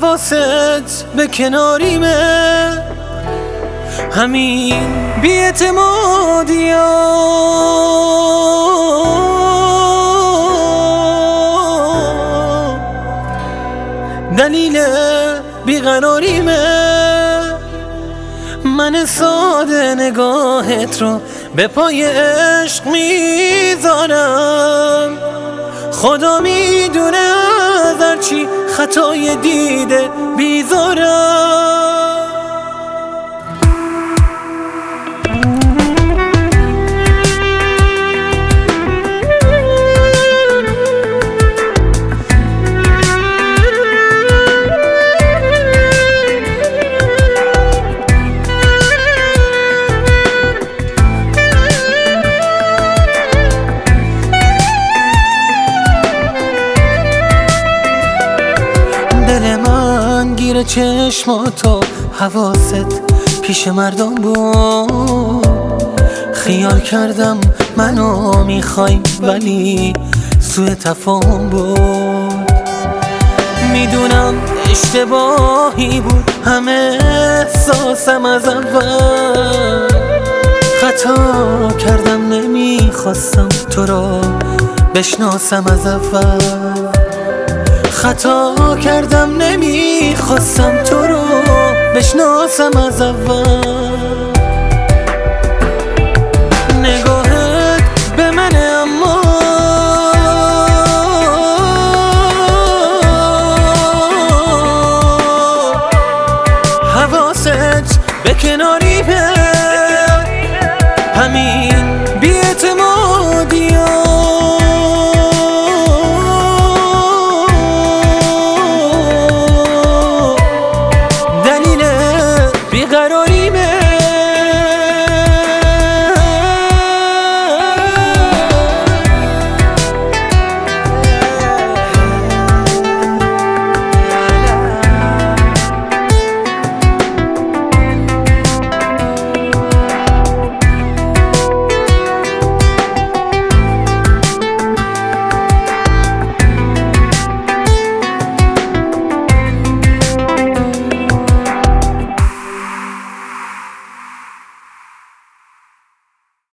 حواست به کناریمه، همین بی‌اعتمادی‌ها دلیل بیقراریمه. من ساده نگاهت رو به پای عشق میذارم، خدا میدونه از هرچی خطای دیده بیزارم. دل من گیر چشماتو، حواست پیش مردم بود. خیال کردم منو میخوای ولی سوء تفاهم بود. میدونم اشتباهی بود همه احساسم از اول. خطا کردم نمیخواستم تو رو بشناسم از اول. خطا کردم نمیخواستم تو رو بشناسم از اول. نگاهت به منه اما حواست به کناری به همین